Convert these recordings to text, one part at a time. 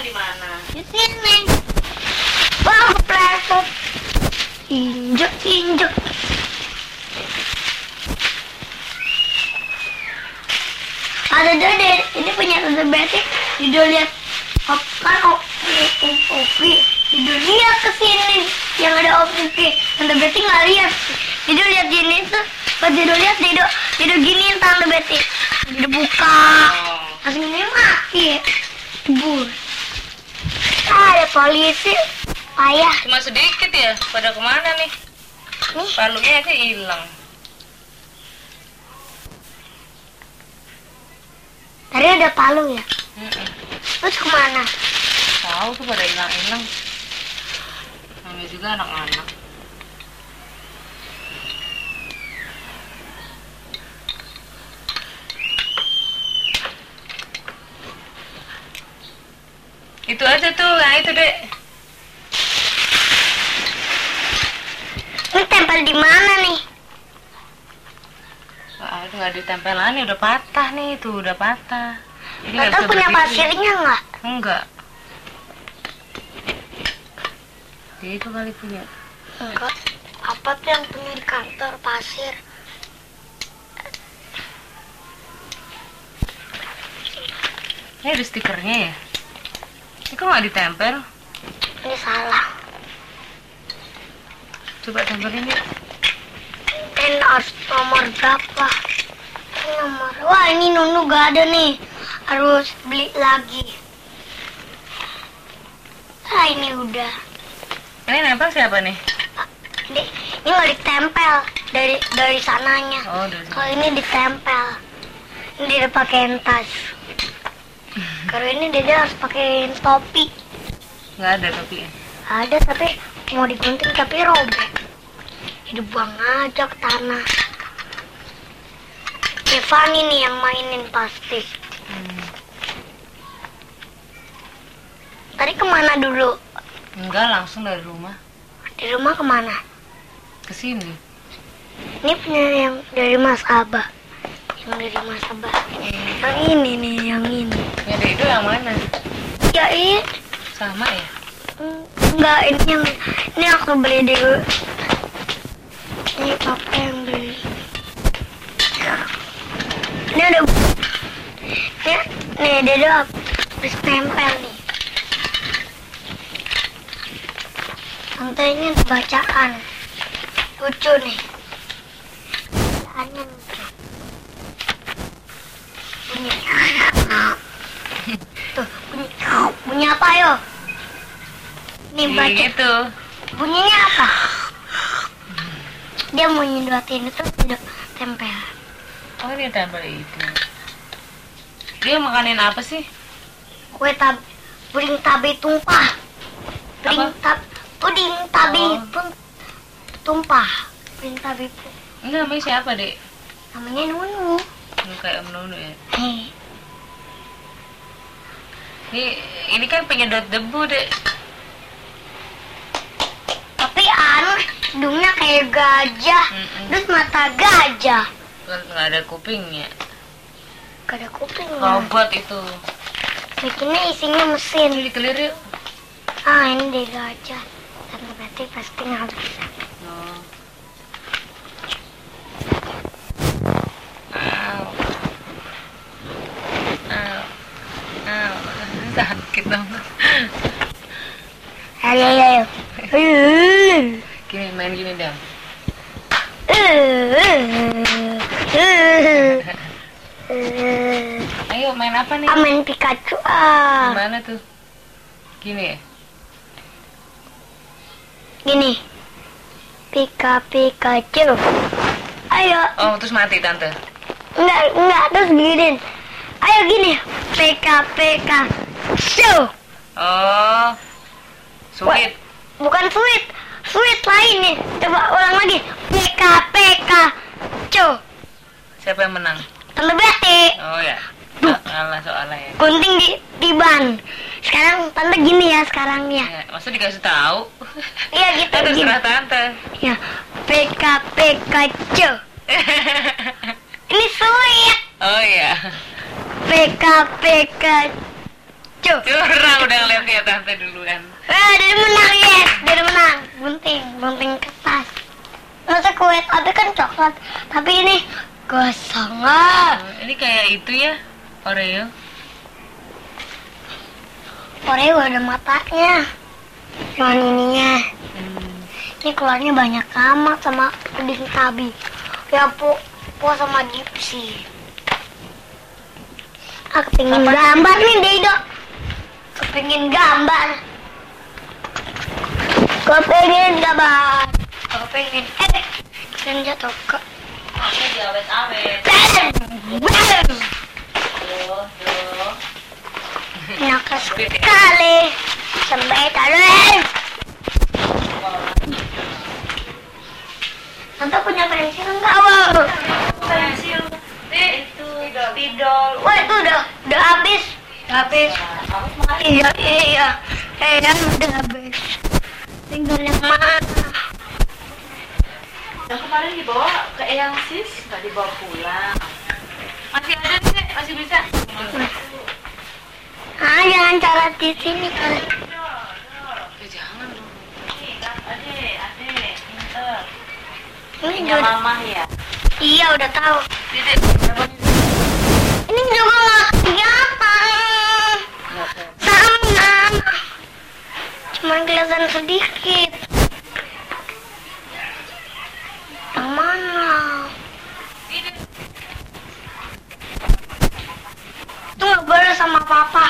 di mana? Di sini. Wah, kepleset. Injek. Ada deh, ini punya Tante Betty. Dido lihat kan Opi. Dido lihat ke sini yang ada Opi. Tante Betty nggak lihat. Dido lihat gini tuh. Pas Dido lihat, Dido giniin Tante Betty. Dido buka. Langsung ini mati. Bur. Ada polisi. Payah. Cuma sedikit ya. Pada kemana nih? Nih. Palunya aja hilang. Tadi ada palu ya. Terus kemana? Tahu tuh pada hilang. Namanya juga anak-anak. Itu aja tuh, nah itu dek. Ini tempel di mana nih? Nggak ditempelan, udah patah nih, tuh udah patah. Ini nggak Tante bisa punya berdiri. pasirnya nggak? Enggak. Dia itu kali punya. Enggak. Apa tuh yang punya di kantor pasir? Ini ada stikernya ya? Ini kok nggak ditempel? Ini salah. Coba tempelin yuk. Ini harus nomor berapa? Ini nomor. Wah, ini Nunu gak ada nih. Harus beli lagi. Ah, ini udah. Ini nempel siapa nih? Ini nggak ditempel dari sananya. Oh, dari sana. Kalau ini ditempel. Ini dia pakein tas. Kalau ini dia harus pakein topi. Nggak ada topinya. Ada tapi mau digunting tapi robek. Dibuang aja ke tanah. Stefani nih yang mainin pasti. Tadi kemana dulu? Enggak, langsung dari rumah. Di rumah kemana? Ke sini. Ini punya yang dari Mas Abah. Yang dari Mas Abah. Yang ini nih, yang ini. Ya dari itu yang mana? Ya ini. Sama ya? Enggak, ini aku beli dulu. Ini papa yang beli. Ini ada. Nih, dia ada habis tempel nih. Tante ini ada bacaan. Lucu nih. Bacaannya lucu. Bunyi. Tuh, bunyi apa yo? Nih baca. Gitu. Bunyinya apa? Dia mau nyedotin itu udah tempel. Oh, ini tempel itu. Dia makanin apa sih? Kue puding tabe tumpah. Puding tabe pun tumpah. Puding tabe pun. Ini namanya siapa, Dek? Namanya Nunu. Kayak Om Nunu ya. Hei. Ini kan penyedot debu, Dek. Tapi aneh, hidungnya kayak gajah. Terus mata gajah. Nggak ada kupingnya. Gak ada kupingnya. Robot itu. Bikinnya isinya mesin. Ini dikelir yuk. Ah, ini dia gajah. Tante Betty pasti nggak bisa. Oh. Au. Sakit dong. Ayo. Gini, main gini dong. Ayo main apa nih? Main Pikachu. Gimana tuh? Gini ya? Gini. Pikachu. Ayo. Oh, terus mati tante. Enggak, terus gini. Ayo gini. Pikachu. Oh. Sweet. Bukan sweet. Sweet lain nih. Coba ulang lagi. Pikachu. Siapa yang menang? Tante Betty. Oh ya. Kalah soalnya ya. Gunting di ban. Sekarang tante gini ya sekarangnya. Ya, masa dikasih tahu? Iya gitu. Kan Gini. terserah tante. Ya. Pikachu. Ini sweet. Oh iya. Pikachu. lucu. Curang udah ngeliat kayak tante duluan. Dia menang, yes. Dia menang. Gunting kertas. Masa kue tapi kan coklat. Tapi ini kosong. Ini kayak itu ya, Oreo. Oreo ada matanya. Cuman ininya. Ini keluarnya banyak amat sama puding tabi. Ya po sama gipsi. Aku pengen gambar nih, Dedo. Kepengin gambar. Kalian jatuh ke. Aku diawet-awet. Nakal sekali. Sampai tadi. Tante punya pensil enggak, Wak? Pensil. Itu spidol. Wah, itu udah habis. Habis. Iya. Udah habis. Tinggal yang mana? Yang kemarin dibawa ke Eyang Sis, nggak dibawa pulang. Masih ada sih, masih bisa. Jangan cara di sini kali. Jangan dong. Ade, pinter. Ini Punya juga. mama ya. Iya, udah tahu. Dede, berapa nih? Ini juga nggak kelihatan. Sama. Cuman kelihatan sedikit. Yang mana? Itu nggak boleh sama papa.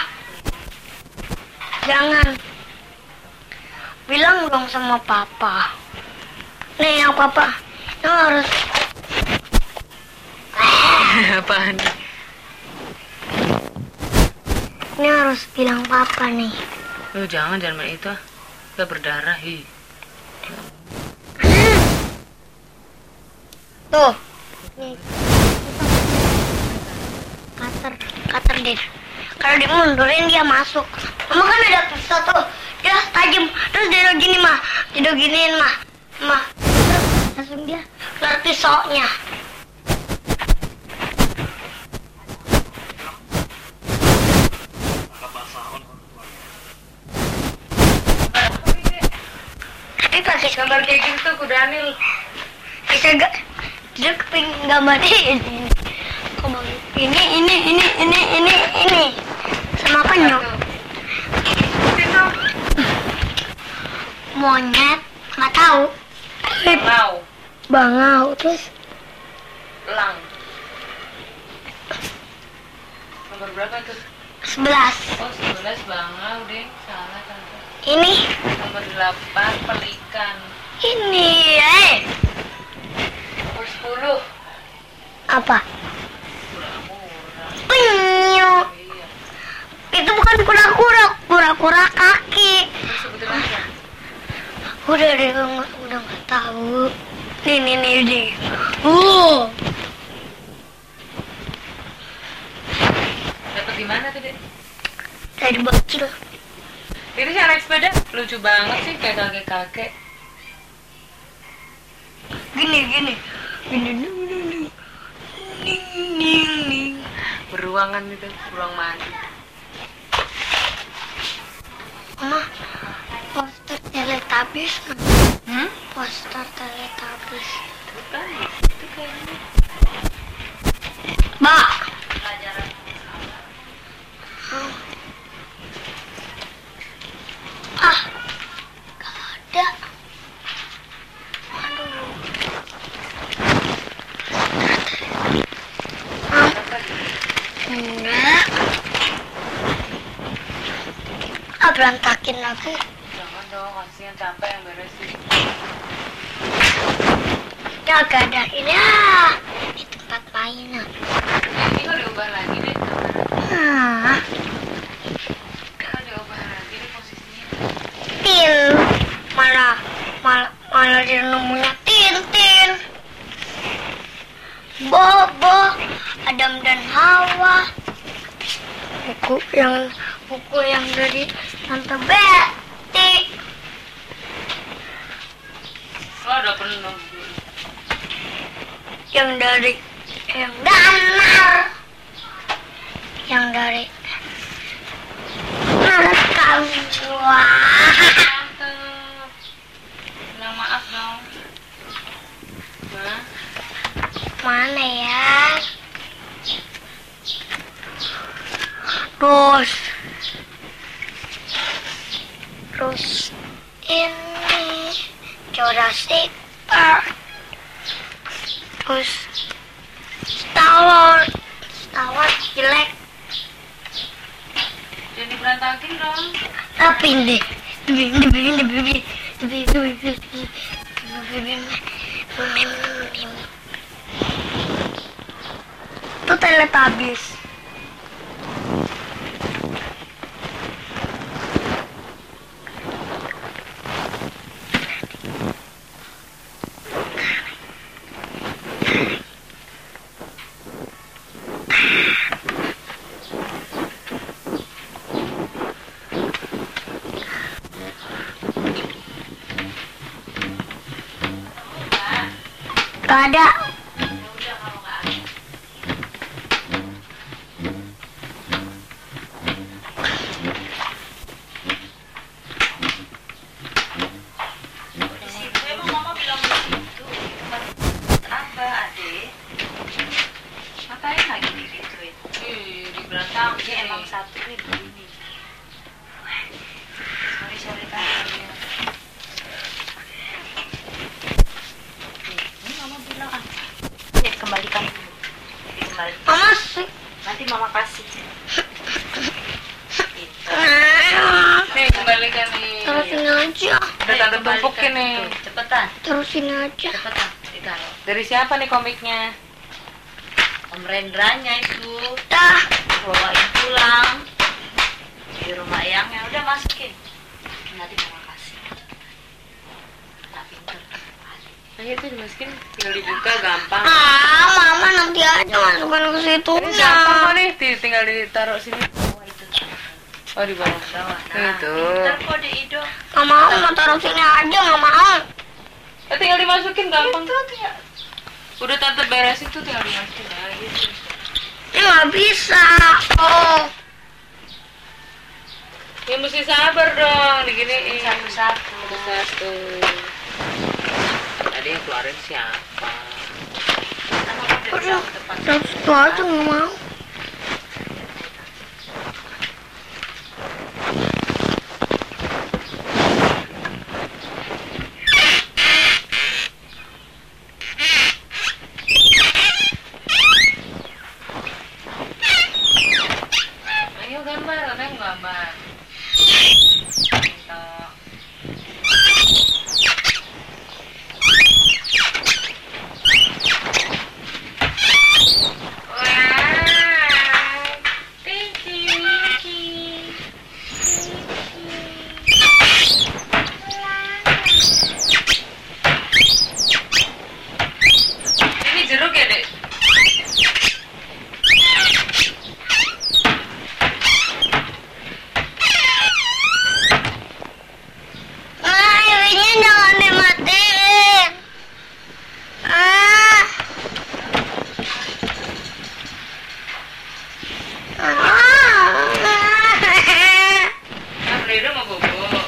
Jangan. Bilang dong sama papa. Nih yang papa. Yang harus. Apaan? Ini harus bilang papa nih. Jangan main itu ah. Udah berdarah, hi. Tuh. Nih. Cutter deh. Kalau dimundurin dia masuk. Mama kan ada pisau tuh. Dia tajam. Terus dia gini mah. Dia giniin mah. Terus langsung dia keluar pisaunya. Tapi pakai Gambar kayak gitu ku Daniel. bisa gak? Dia kepingin gambar ini. Ini sama penyu. Monyet nggak tahu. Bangau terus Elang. Nomor berapa itu? 11. Oh, 11 bangau deh. Salah tante. Ini Nomor 8 pelikan. ini Nomor 10 apa? kura-kura. Penyu. Iya. Itu bukan kura-kura kaki. Terus sebutin aja. Udah deh, udah nggak tahu. Nih deh. Dapat di mana tuh, Dek? Dari bocil. Itu sih naik sepeda lucu banget sih kayak kakek-kakek. Gini. Beruangan itu, beruang mandi. Mama, poster Teletubbies. Poster Teletubbies. Bukan, itu kayaknya. Mbak. Pelajaran. Gak ada. Aduh. Enggak. Berantakin lagi. Jangan dong, kasihan capek yang beresin. Ya gak ada ini di tempat mainan. Ini kok diubah lagi deh. Kok diubah lagi deh posisinya. Tin. Mana dia nemunya Tintin. Bobo, Adam dan Hawa. Buku yang dari Tante Betty. Oh, udah penuh. Yang Danar. Yang dari Wah. Mantap. Bilang maaf dong. Nah, Mana ya? Terus ini Jurassic Park. Terus Star Wars jelek. jadi berantakin dong. Apa ini? Itu Teletubbies. Gak ada. Ya udah kalau nggak ada. Di situ emang mama bilang di situ. Apa adek? Ngapain lagi digituin? Di berantakin. Dia emang satu nih begini. Sorry kan. Ini mama bilang apa? Nih kembalikan dulu. Dikembalikan. Mama sih. Nanti mama kasih. Gitu. Nih kembalikan nih. Terusin aja. Udah tante tumpukin nih. Tuh, cepetan, Terusin aja. cepetan. Ditaruh. Dari siapa nih komiknya? Om Rendranya itu Dah. bawain pulang di rumah Eyangnya. Udah masukin. Nanti mama kasih. Tak pinter. Ayo tuh dimasukin, tinggal dibuka gampang. Mama nanti aja masukkan ke situ. Ini gampang kok nih, tinggal ditaruh sini. Oh itu. Oh di bawah. Bawah. Nah, Itu. pinter kok di Ido. Gak mau taruh sini aja, gak mau. Tinggal dimasukin gampang. Itu tinggal. Udah tante beresin tuh tinggal dimasukin lagi. Ini gak bisa. Oh. Ya mesti sabar dong, diginiin. Satu-satu. Satu. Tadi yang keluarin siapa? Kan mama udah bilang ke depan. Terus itu aja gak mau. Ayo gambar, Neng gambar. Gitu. Wow. Thank you, Mickey. Ini jeruk ya, Dek? Ininya jangan dimatiin. Ah. Nah, Fredo mau bobo.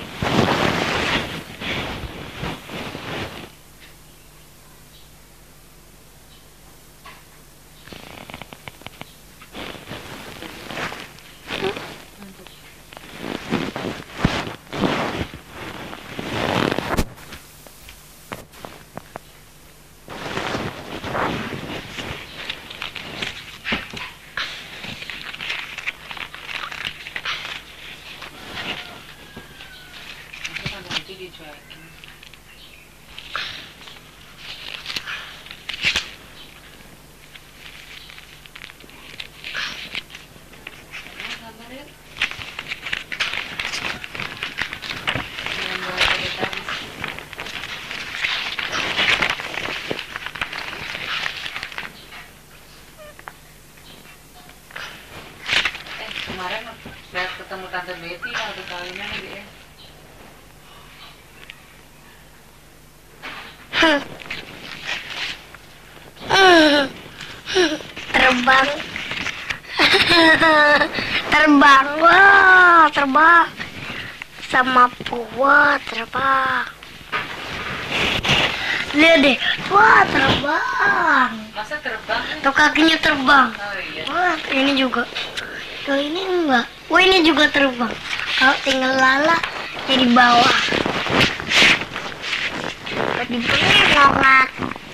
Nanti dicuekin. Sabar ya. Jangan bawa pakai tali. Kemarin lihat ketemu Tante Betty waktu kawinan ya. Terbang. Terbang. Wah, terbang. sama Wah, terbang. Lihat deh. Wah, terbang. Masa terbang? Tuh kakinya terbang. Oh iya. Wah, ini juga. Tuh ini enggak. Wah, ini juga terbang. Kalau tinggal Lala jadi bawah. Di ngokak.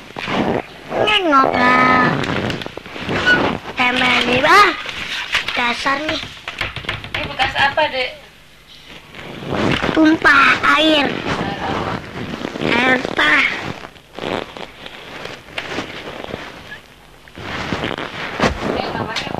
Ngokak. Tempel di bawah. Dasar nih. Ini bekas apa, Dek? Tumpah air. Air tah. Ini namanya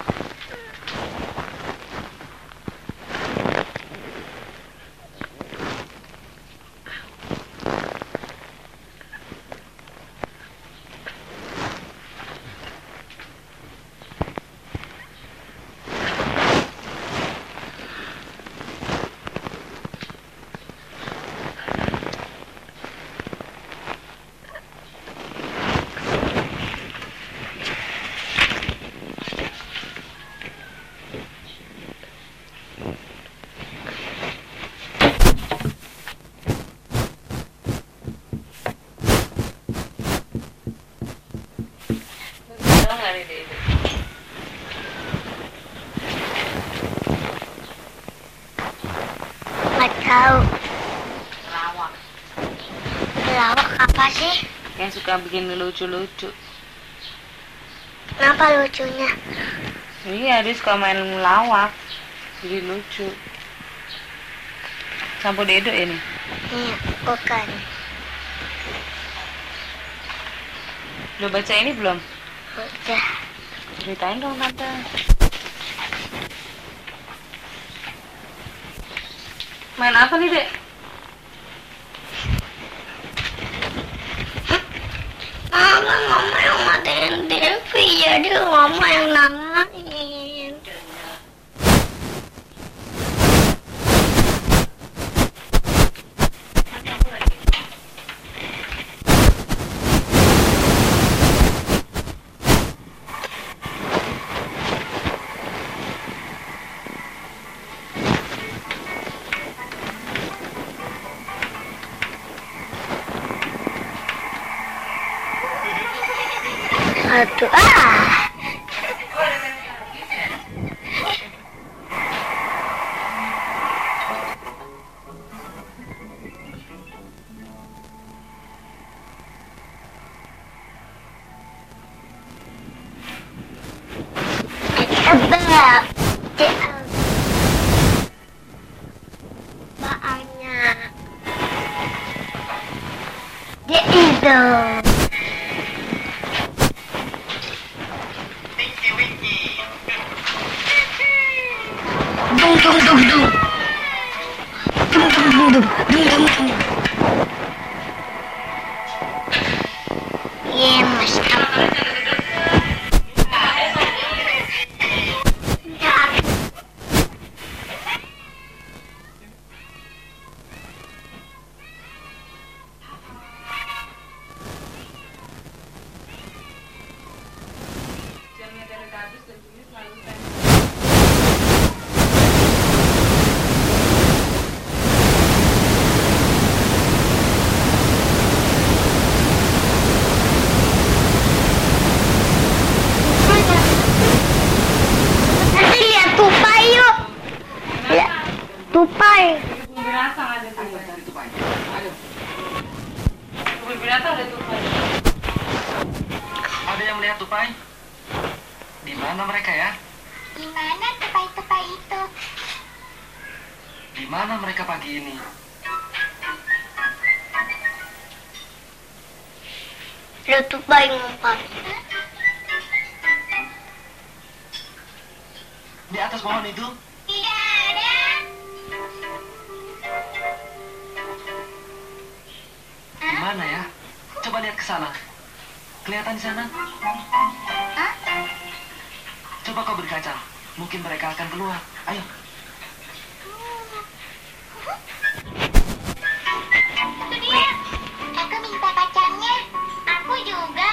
tahu nggak nih, Dek? Nggak tahu. Lawak. Lawak apa sih? Yang suka bikin lucu-lucu. Kenapa lucunya? Iya, dia suka main lawak. Jadi lucu. Sampo Dedo ini. Iya, bukan. Udah baca ini belum? Udah. Ceritain dong, Tante. Main apa nih, Dek? Mama mama yang matiin TV, jadi mama yang nangain. Aduh, Ebak. Baannya. Dia itu. Dung dung dung dung. Dung dung dung dung. Dung dung dung. Iya, Mas. Jamnya dari habis dan ini selalu Nanti lihat tupai yuk. Lihat tupai. kebun binatang ada tuh. Ayo. Kebun binatang ada tuh. Ada yang melihat tupai? Di mana mereka ya? Di mana tupai-tupai itu? Di mana mereka pagi ini? Lihat tupai ngumpat. Di atas pohon itu? Tidak ada. Di mana ya? Coba lihat ke sana. Kelihatan di sana? Coba kau berkaca. Mungkin mereka akan keluar. Ayo. Itu dia. Aku minta kacangnya. Aku juga.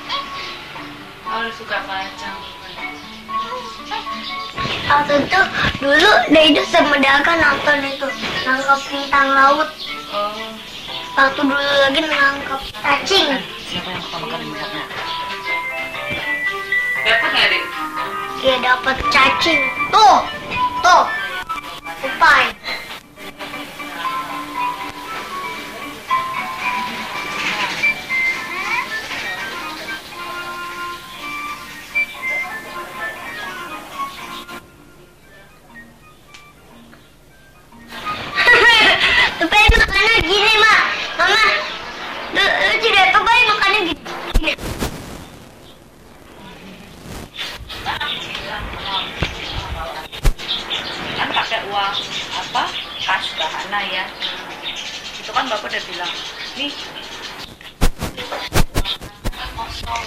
Oh, lu suka kacang. Waktu itu Dulu dia itu sama Daka nonton itu nangkap bintang laut. Oh. Waktu dulu lagi nangkap cacing. Siapa yang pertama kali melihatnya? Dapat nggak, Dik? Dia dapat cacing. Tuh, tupai. Tupai makannya gini, Mak. Mama, lu tidak tupai makannya gini. Kan pakai uang apa kas bahana ya, itu kan bapak udah bilang nih kosong.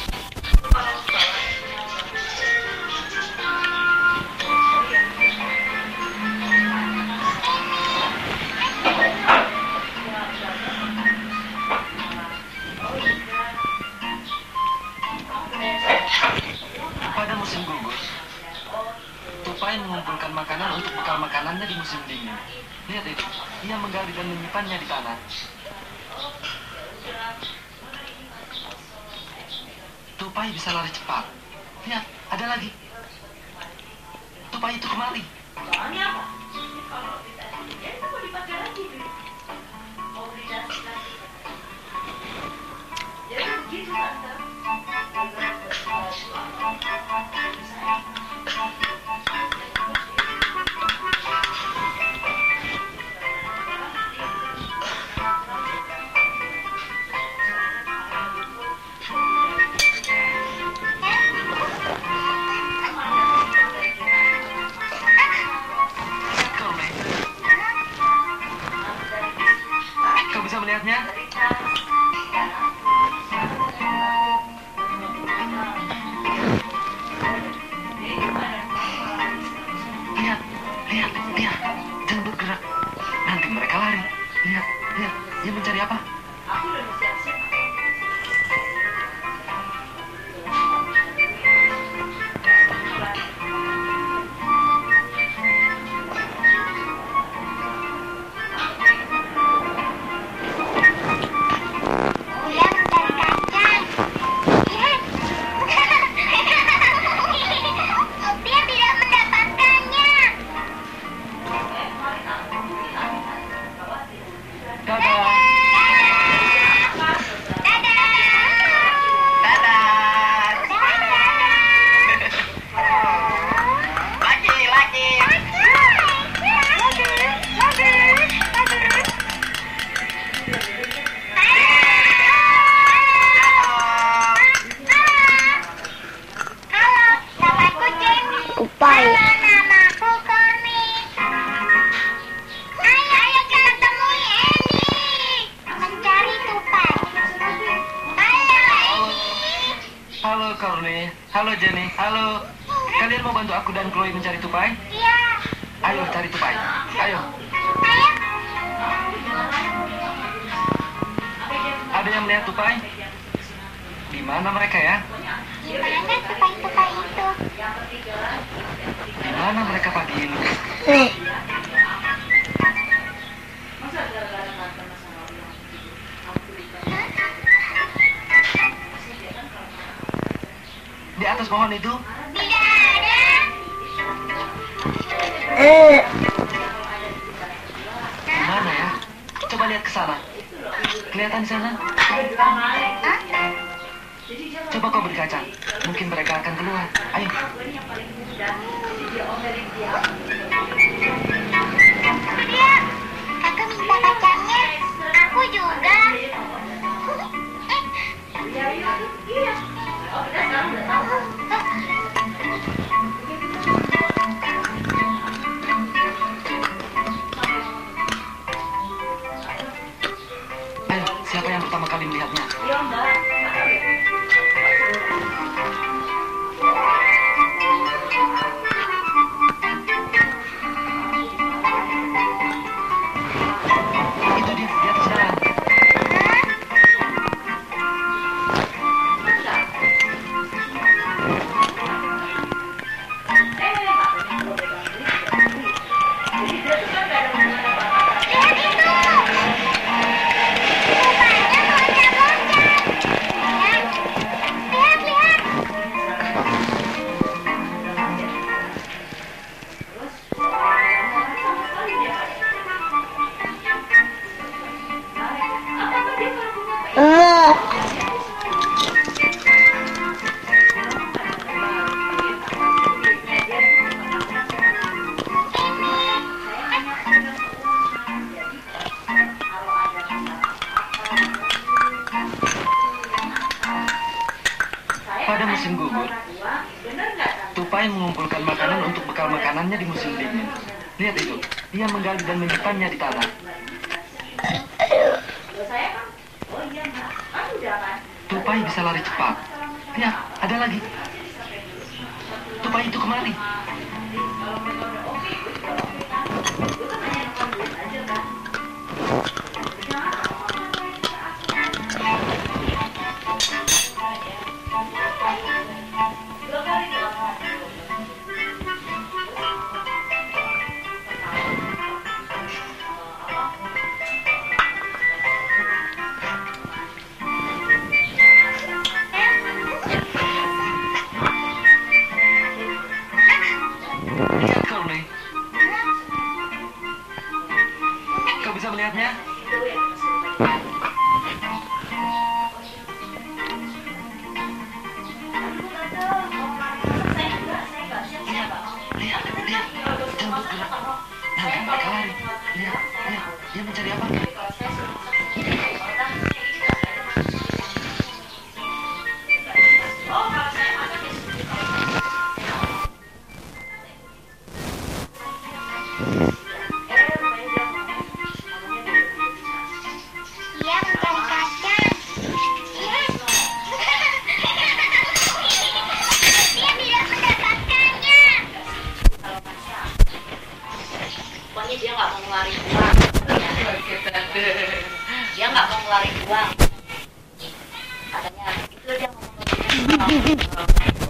Pada musim gugur, tupai mengumpulkan makanan untuk bekal makanannya di musim dingin. Lihat itu, ia menggali dan menyimpannya di tanah. Tupai bisa lari cepat. Lihat, ada lagi. Tupai itu kemari. Soalnya apa? Kalau kita ya kita mau dipakai lagi, mau beli nasi lagi. Ya begitu tante. Kau bisa melihatnya? Lihat, lihat, lihat. Jangan bergerak. Nanti mereka lari. Lihat, lihat. Dia mencari apa? Aku udah siap-siap. Dia mencari kacang. Lihat. Dia tidak mendapatkannya. Dadah. Tupai. Namaku Koni. Ayo kita temui Eni. Mencari tupai. Ayo Eni. Halo Courtney. Halo Jenny. Halo. Kalian mau bantu aku dan Chloe mencari tupai? Iya. Ayo cari tupai. Ayo. Ayo. Ada yang melihat tupai? Di mana mereka ya? Gimana tupai-tupai itu? Di mana mereka pagi ini? Nih. Di atas pohon itu? Tidak ada. Di mana ya? Coba lihat ke sana. Kelihatan di sana? Coba kau berkaca. Mungkin mereka akan keluar. Ayo. Dia. Aku minta kacangnya. Aku juga. Ayo, siapa yang pertama kali melihatnya? Iya mbak. Tupai mengumpulkan makanan untuk bekal makanannya di musim dingin. Lihat itu, dia menggali dan menyimpannya di tanah. Tupai bisa lari cepat. Lihat, ada lagi. Tupai itu kemari. Lihat kau, Nih. Kau bisa melihatnya? Lihat, lihat. Jangan bergerak. Nah, mereka lari. Lihat, lihat. Dia mencari apa? Iya, mencari kacang. Iya. Dia tidak mendapatkannya. Pokoknya dia nggak mau ngeluarin uang. Dia nggak mau ngeluarin uang. Katanya itu dia mau ngeluarin uang.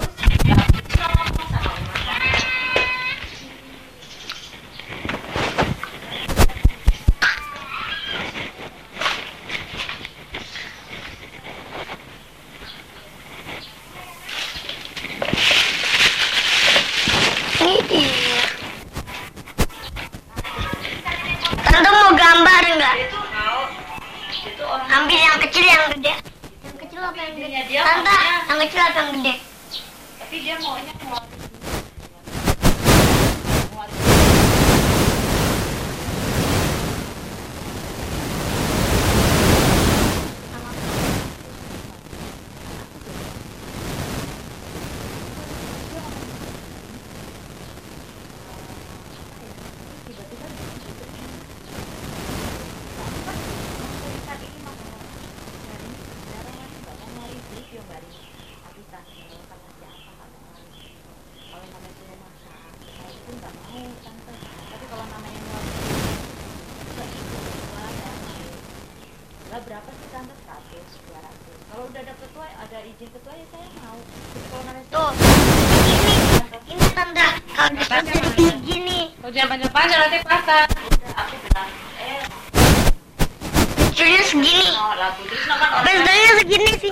Tante mau gambar nggak? Itu orang Ambil yang kecil yang gede. Yang kecil apa yang gede? dia Tante, maunya- yang kecil apa yang gede? tapi dia maunya ngeluarin. Berapa sih tante? 100, 200. Kalau udah dapet ketua, ada izin ketua ya saya mau. Tapi kalau namanya Tuh, ini tante. Kalau disuruh begini, Kau jangan panjang-panjang nanti patah. aku bilang, lucunya segini. no, lagu terus kan orang Bentuknya segini sih.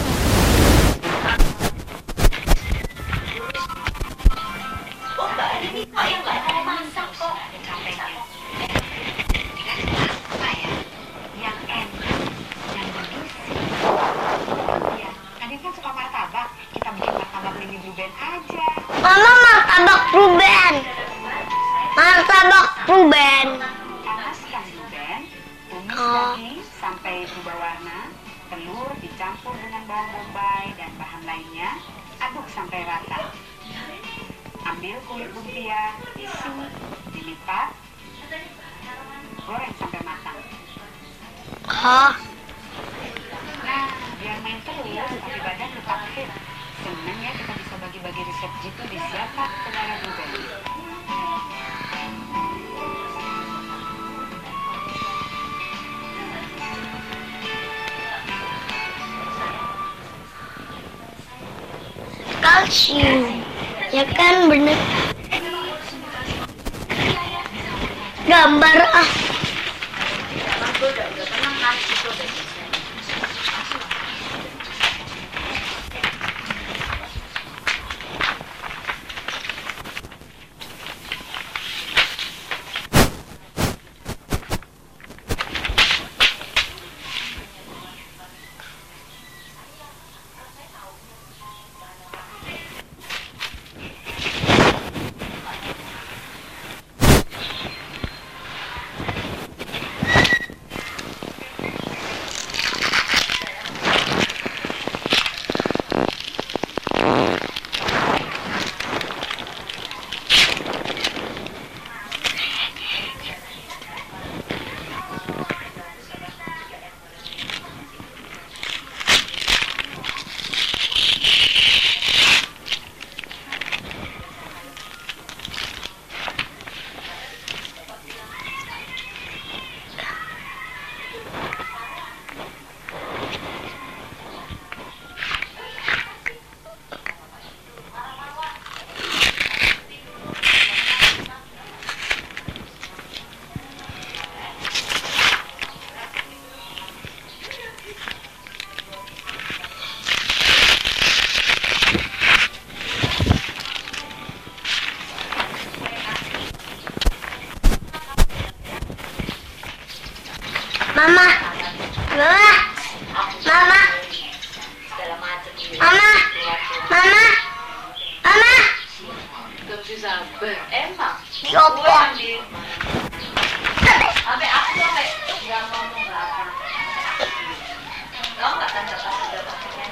oh mbak ini kok yang nggak mau masak kok capek kok. Apa ya? Yang enak, yang bergizi. Ya, Adin kan suka martabak. Kita bikin martabak mini blue band aja. Mama martabak Ruben. Martabak Ruben. Panaskan blue band, tumis Oh. daging sampai berubah warna. Telur dicampur dengan bawang bombay dan bahan lainnya. Aduk sampai rata. Ambil kulit lumpia, isi, dilipat, goreng sampai matang. Oh, Nah, biar main terus tapi badan tetap fit. Senang ya kita bisa bagi-bagi resep gitu di Siapa Saudara Ruben. kalsium. Ya kan bener. Gambar ah. Gue udah tenang kan itu udah bisa. Mama. Mama. Mama. Segala macam gitu. Mama. Mama. Mama. Gak bisa sabar. Emang. Diopong. Sampai aku sampai nggak ngomong berapa. Kamu nggak tanda pas udah pakaian.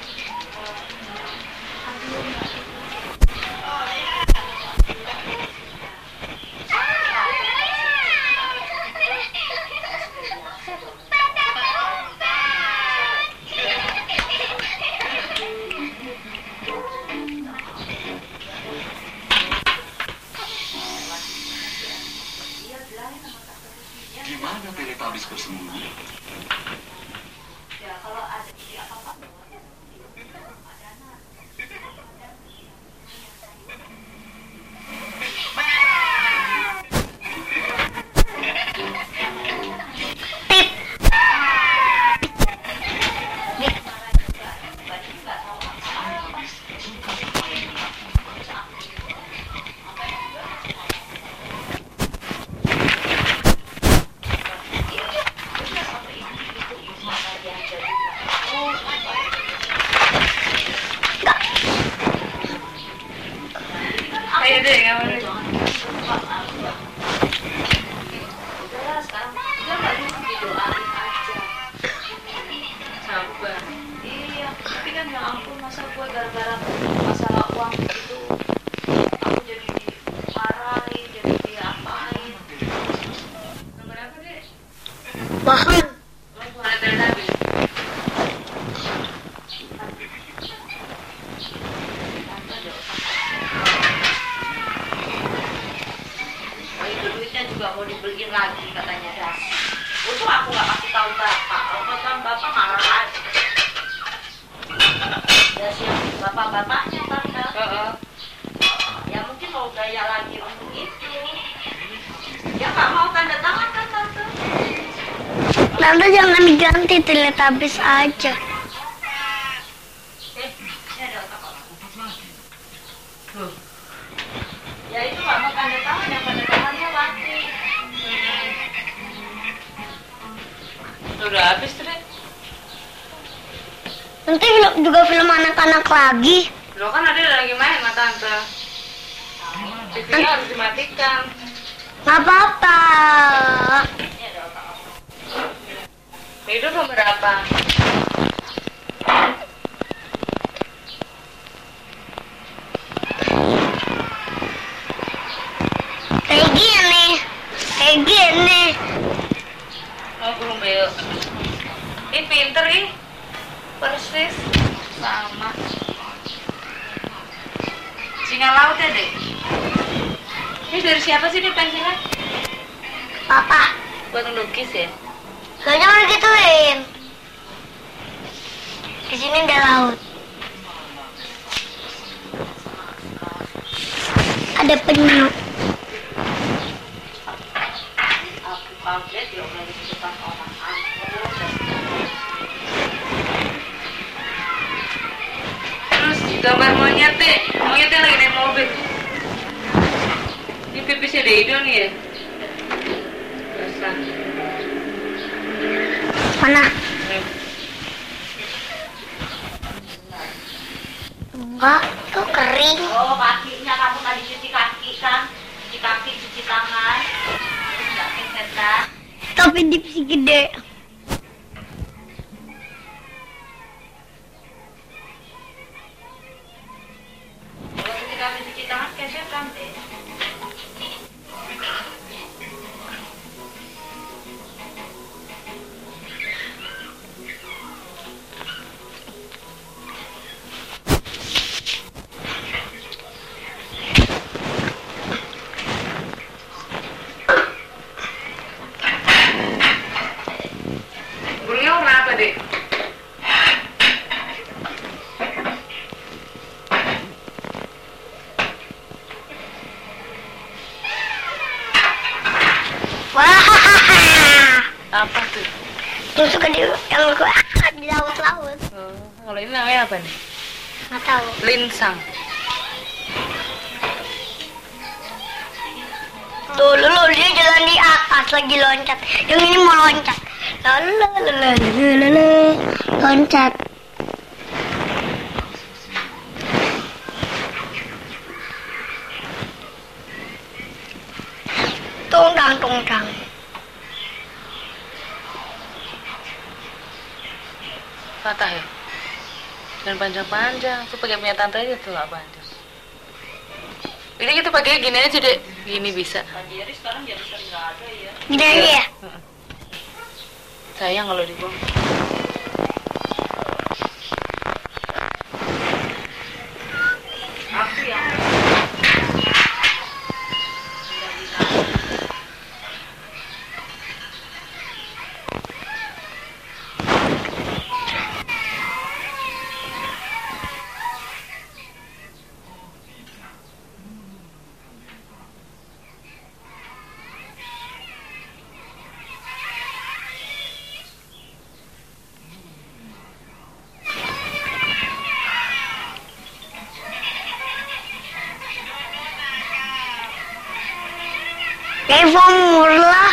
Gimana Teletubbies bersembunyi? Ya kalau ada ide apa-apa. Ayo deh, nggak boleh. Udahlah sekarang dia nggak dulu didoain aja. Sabar. Iya, tapi kan ya ampun masa gue gara-gara masalah uang itu aku jadi dimarahin, jadi diapain. Nomor apa deh? Bahkan Lo bukan Teletubbies. Oh itu duitnya juga mau dibeliin lagi katanya dah. Itu aku nggak kasih tahu bapak. Kalau kan bapak marah aja. Ya siap bapak-bapaknya tante. Ya mungkin mau gaya lagi untuk itu. Ya nggak mau tanda tangan kan tante. Tante jangan diganti, Teletubbies aja. Ini ada otak orang. Ya itu nggak mau tanda tangan, yang tanda tangannya laki. Udah habis tuh deh. Nanti juga film anak-anak lagi. Lo kan ada lagi main sama tante. TV-nya harus dimatikan. Nggak apa-apa. Ini ada otak orang. Itu nomor berapa? Kayak gini. Kayak gini. Oh belum bel. Ih pinter ih. Persis. Sama. Singa laut ya deh. Ini dari siapa sih nih pensilnya? Papa. Buat ngelukis ya? Gak jangan gituin. Di sini ada laut. Ada penyu. Aku kaget ya udah di depan orang. Terus gambar monyet deh. Monyetnya lagi naik mobil. Ini pipisnya Deido nih ya? Basah. Mana? Nih. Enggak, itu kering. Oh kakinya kamu tadi cuci kaki kan? Cuci kaki, cuci tangan. Terus nggak kesetan. Tapi dipsi gede. Kalau cuci kaki, cuci tangan kesetan deh. Burungnya warna apa deh? Wah. Apa tuh? Yang suka di laut-laut. Oh, kalau ini namanya apa nih? Nggak tahu. Linsang. Tuh, dulu dia jalan di atas lagi loncat. Yang ini mau loncat. Lalalalalalala. Loncat. Tunggang tunggang. Patah ya? Jangan panjang-panjang. Tuh pakai punya tante aja tuh nggak panjang. Ini kita pakai gini aja deh. Gini bisa. Jadi sekarang jadi sering nggak ada ya. Gini aja ya. Sayang kalau dibuang. Aku yang Formula.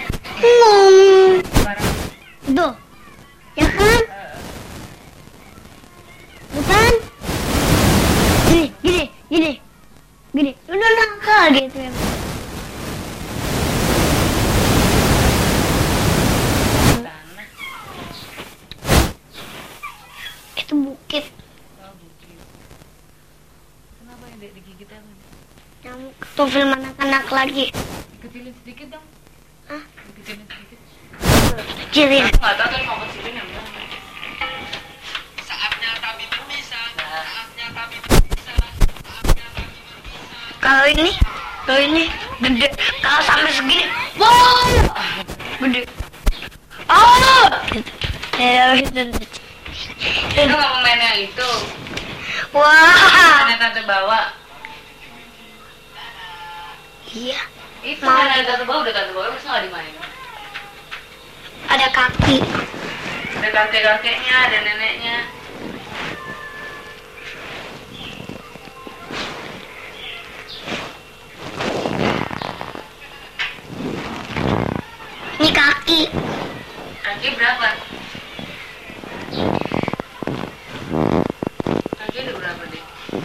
Tuh. Ya kan? Bukan? Gini. Udah nakal gitu ya. Itu bukit. Kenapa yang digigit apa? Nyamuk tuh film anak-anak lagi. Kecilin sedikit dong. Hah? Kecilin sedikit. Kecilin. aku nggak tahu kan mau kecilin yang mana. Saatnya kami berpisah. Saatnya kami Kalau ini gede. Kalau sampai segini, wow, gede. Oh, gitu. Ya, gitu. Itu nggak mau main yang itu. Wah, Yang tante bawa. iya. Itu Mau. yang tante bawa masa nggak dimainin? Ada kaki. Ada kakek-kakeknya, ada neneknya. Ini kaki. Kaki berapa? Kaki ada berapa deh?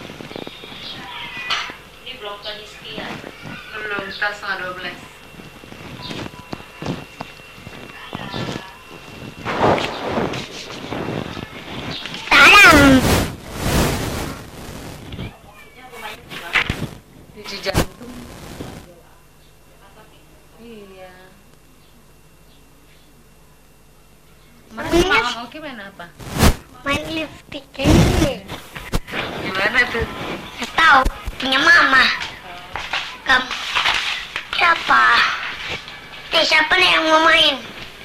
Ini belum ke sekian. Belum, kita setengah 12. Tanam. Cuci jantung. Iya. Mana Iya. makan oke main apa? Main lipstick ini. Gimana tuh? Nggak tahu. Punya mama. Kamu. Siapa? Siapa nih yang mau main?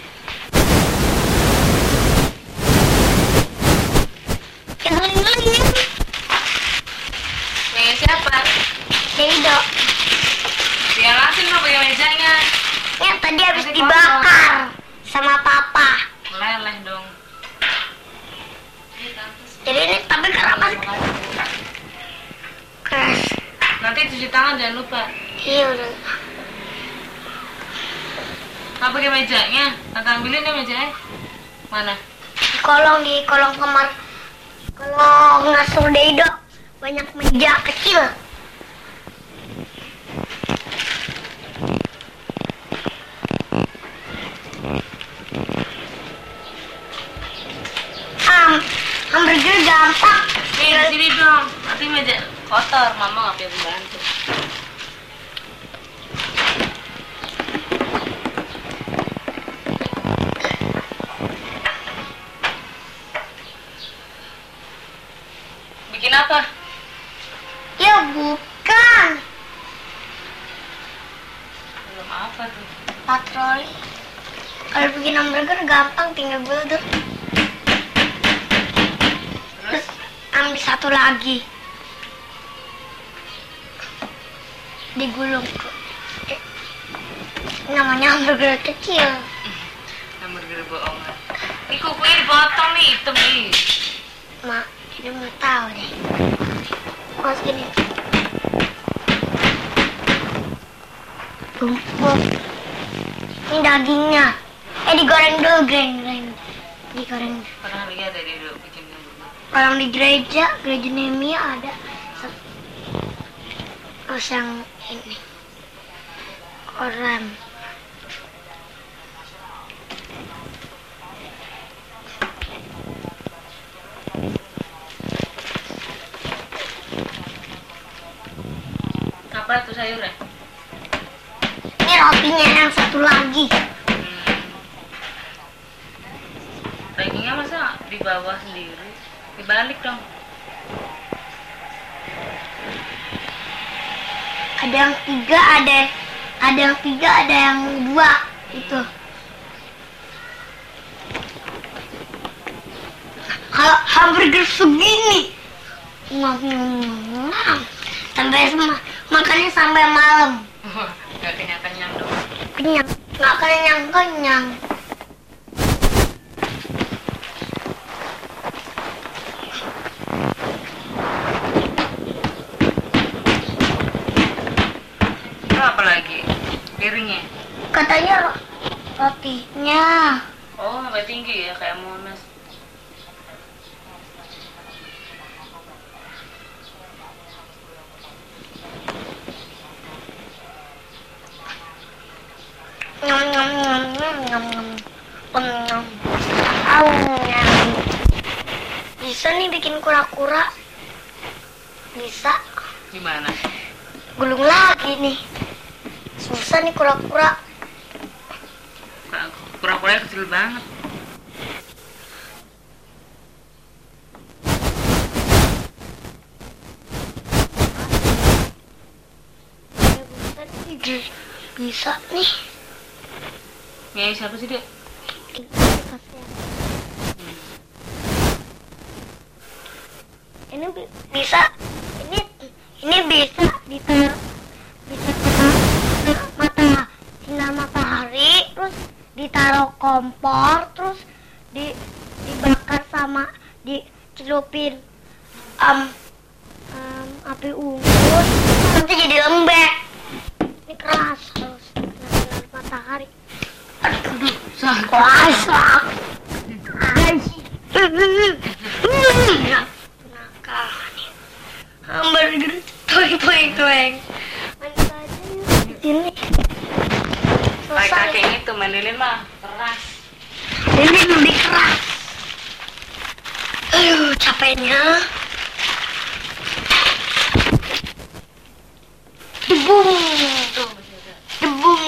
Yang Pengen siapa? Deido. Yang asin lo pakai mejanya. Yang tadi habis dibakar sama papa. Meleleh dong. Jadi ini tapi keramas keras. Nanti cuci tangan jangan lupa. Iya udah. Nggak pakai mejanya. Tante ambilin deh mejanya. Mana? Di kolong kamar. Kalau ngasuh Deido banyak meja kecil. Hamburger gampang. Nih di sini dong. Nanti meja kotor. Mama nggak bisa bantu. Bikin apa? Ya bukan. Belum apa tuh? Patroli. Kalau bikin hamburger gampang, tinggal gulung. Terus ambil satu lagi. Digulung. Namanya hamburger kecil. Hamburger bohongan. Ini kukunya dipotong nih, hitam nih. Mak, ini mau tahu deh. Mas gini. Tumpuk. Ini dagingnya. Digoreng dulu, goreng. Digoreng. Pernah lihat dari dulu bikinnya dulu. Kalau di gereja Nehemia ada. Terus yang ini. Koran. Apa itu sayurnya? Ini rotinya yang satu lagi. Dagingnya masa di bawah sendiri? Dibalik dong. Ada yang tiga, ada yang dua itu. Kalau hamburger segini, sampai makannya sampai malam. Gak kenyang-kenyang dong. Kenyang, nggak kenyang. Itu apa lagi? Piringnya? Katanya rotinya. Oh, sampai tinggi ya kayak Monas. Nyam. Bisa nih bikin kura-kura. Bisa. Gimana? Gulung lagi nih. Susah nih kura-kura. Kura-kura kecil banget. Bisa nih. Nyai siapa sih dia? Ini bisa. Ini bisa ditaruh. Bisa sinar matahari, terus ditaruh kompor, terus dibakar sama dicelupin api unggun, nanti jadi lembek. Ini keras, harus sinar matahari. Aduh, keras. Nakal nih. Hamburger toeng. Manis aja yuk di sini. Pakai Selesai. kakek itu mandolin mah keras. Ini lebih keras. Aduh, capeknya. Debung. Tuh masih ada. Debung.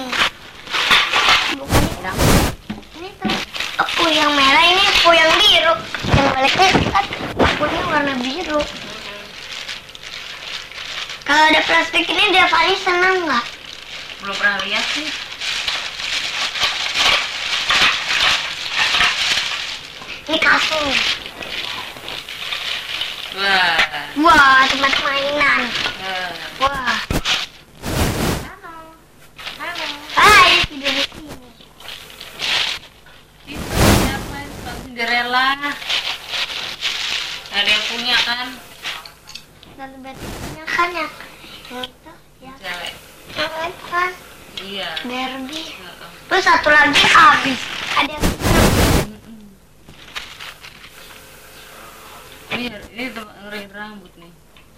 Ini tuh aku yang merah, ini aku yang biru. Yang baliknya kan akunya warna biru. Kalau ada plastik ini dia Fani senang nggak? Belum pernah lihat sih. Ini kasur. Wah. Wah, tempat mainan. Wah. Wah. Halo. Halo. Hai, tidur di sini. Itu siapa? Bang Cinderella. Ada yang punya kan? Dan bedanya kan yang itu ya. Cewek. Yang itu kan Iya. Barbie. Heeh. Terus satu lagi habis. Ada yang Ini ngerahin rambut nih.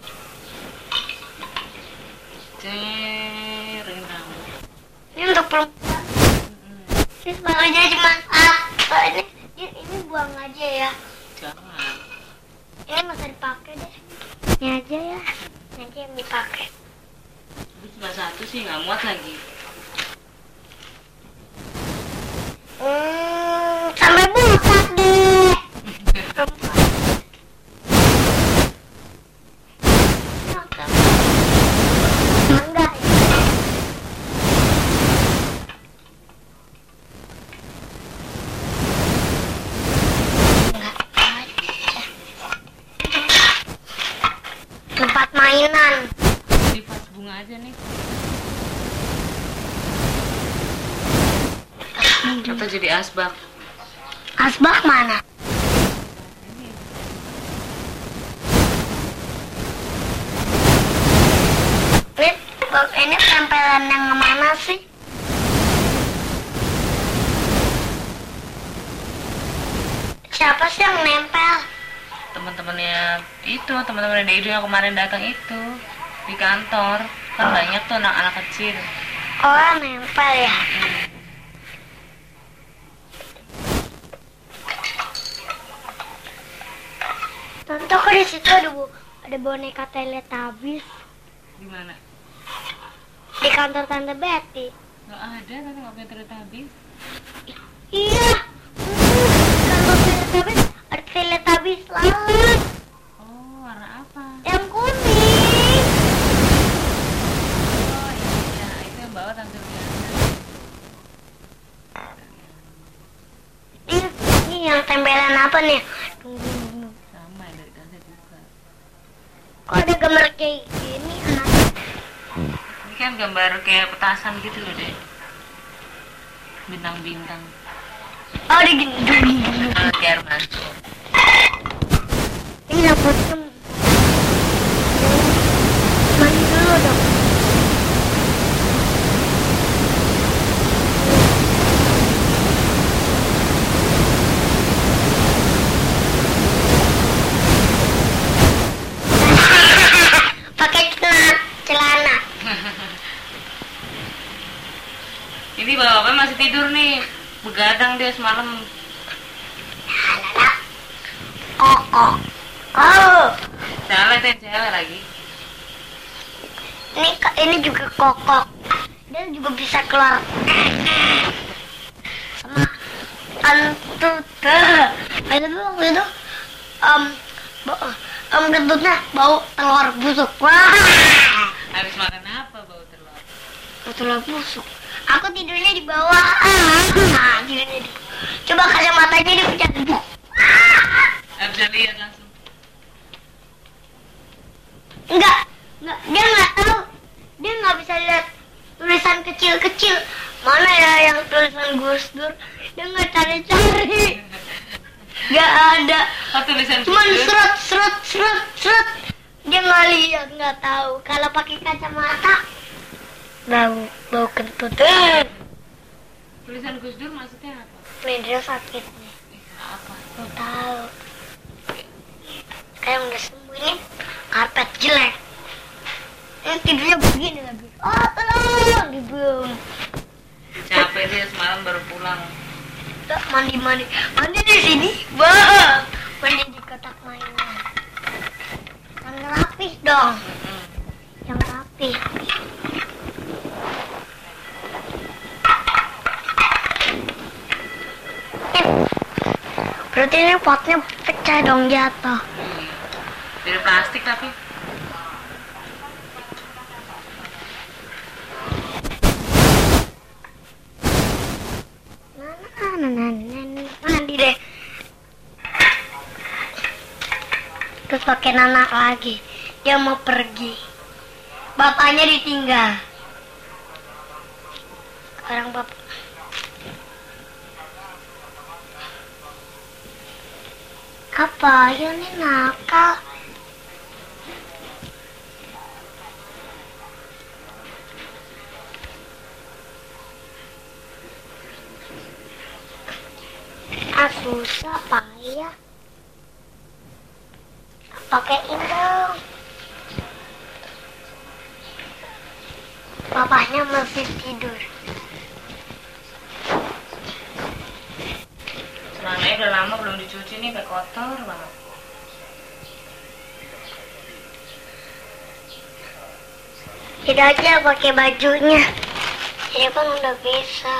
Ngerahin rambut. ini untuk perempuan. Ini sebenarnya cuma ini buang aja ya. Jangan. Ini masa dipakai deh. Ini aja ya. Ini aja yang dipakai. Ini cuma satu sih nggak muat lagi. Sampai butak deh. Perempuan. Enggak ya. Enggak ada. Tempat mainan. Di vas bunga aja nih. Atau jadi asbak. Asbak mana? Ini tempelan yang mana sih? Siapa sih yang nempel? Teman-temannya itu, teman-temannya Dedo yang kemarin datang itu di kantor. Kan banyak tuh anak-anak kecil. Oh, nempel ya. Tante, kok di situ ada boneka Teletubbies Di mana? di kantor Tante Betty. Nggak ada, tante nggak punya Teletubbies. Iya. Kantor Teletubbies ada Teletubbies laut Oh, warna apa? yang kuning. Oh iya, itu yang bawa tante Riana. Ini yang tempelan apa nih? Sama dari tante juga. Kok ada gambar kayak gini? Anak. Ini kan gambar kayak petasan gitu loh deh. Bintang-bintang. Oh, ada gini. Biar masuk. Ini dapatnya. Mandi dulu dong. Pakai celana. Ini bapak masih tidur nih. Begadang dia semalam. Kokok. Oh, Cewek lagi. ini juga kokok. Dia juga bisa keluar. Sama kentut. Ada tuh waktu itu kentutnya bau telur busuk. Wah, Habis makan apa bau telur? bau telur busuk. Aku tidurnya di bawah. Tidurnya di. Coba kacamatanya dipecah. Nggak bisa lihat langsung. Enggak, dia nggak tahu, dia nggak bisa lihat tulisan kecil-kecil. Mana ya yang tulisan Gus Dur? Dia nggak cari-cari, nggak ada. Oh, tulisan Cuman Gus Dur. seret. Dia nggak lihat, nggak tahu. Kalau pakai kacamata, bau kentut. Tulisan Gus Dur maksudnya apa? Nih dia sakit nih, Apa? nggak tahu. Kayak udah sembuh ini, karpet jelek. Ini tidurnya begini lagi. Oh, tolong, dibuang. Capek dia semalam baru pulang. Mandi di sini, bang. Mandi di kotak mainan. Yang rapi dong, yang rapi. Berarti ini potnya pecah dong, jatuh. Dari plastik tapi. Mandi deh. Terus pakai nanak lagi. Dia mau pergi. Bapaknya ditinggal. Sekarang bapak. Apa? Ini nakal. Susah payah. Pakaiin dong. Papahnya masih tidur. Celananya udah lama belum dicuci nih, kayak kotor banget. Tidak aja pakai bajunya. Ini kan udah bisa.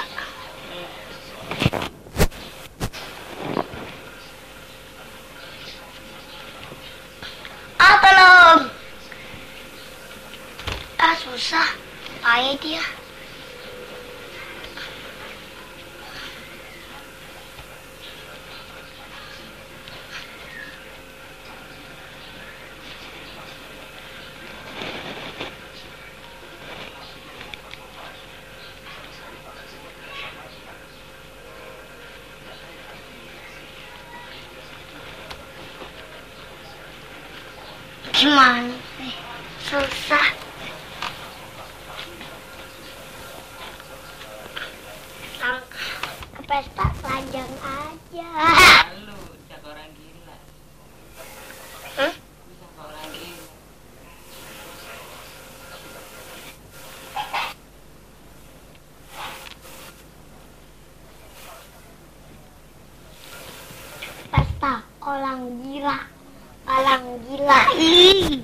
Tolong. Susah. Payah dia. Gimana sih? Susah. Ke pesta telanjang aja. Lalu, cak orang gila. Orang gila. Ih.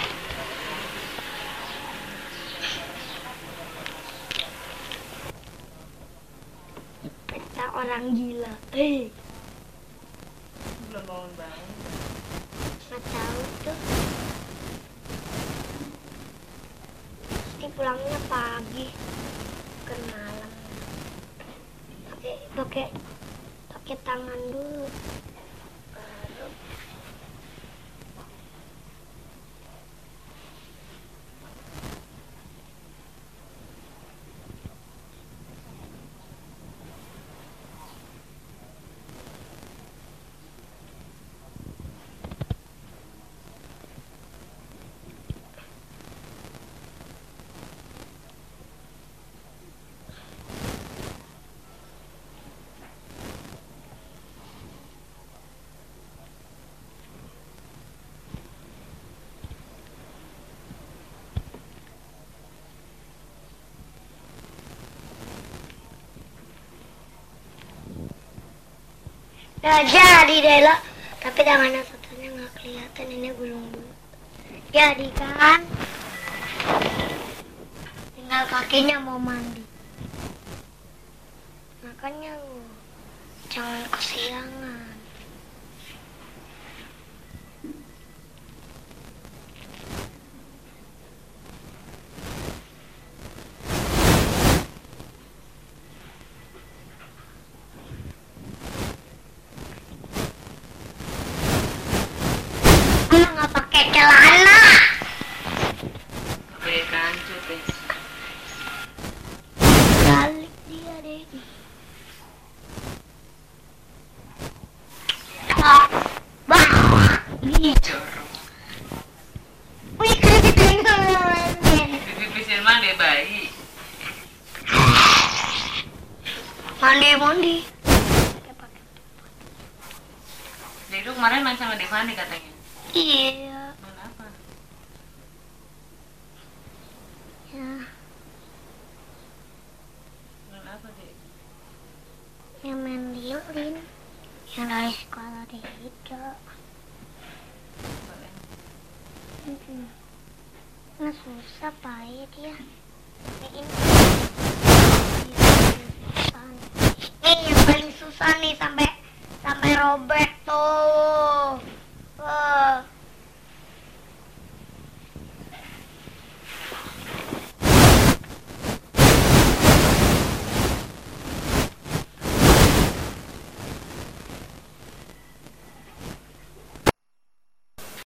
Pesta orang gila. Belum bangun bangun. Nggak tahu tuh. Pasti pulangnya pagi. Bukan malam. Pakai tangan dulu. Baru. Nah, jadi deh lo. Tapi tangannya satunya nggak kelihatan, ini belum. Jadi kan. Tinggal kakinya mau mandi. Makanya lo jangan kesiangan. Gue nggak pakai celana. Pakai kancut deh. Balik dia deh. Bah. Wih, Pipisin mandi bayi. mandi. Jadi itu kemarin main sama Devani katanya. Iya. Main apa? Ya, Main apa deh? yang main lilin. Yang dari sekolah deh itu. Boleh. Nggak susah pahit ya. Ini susah. Nih yang paling susah nih sampai robek.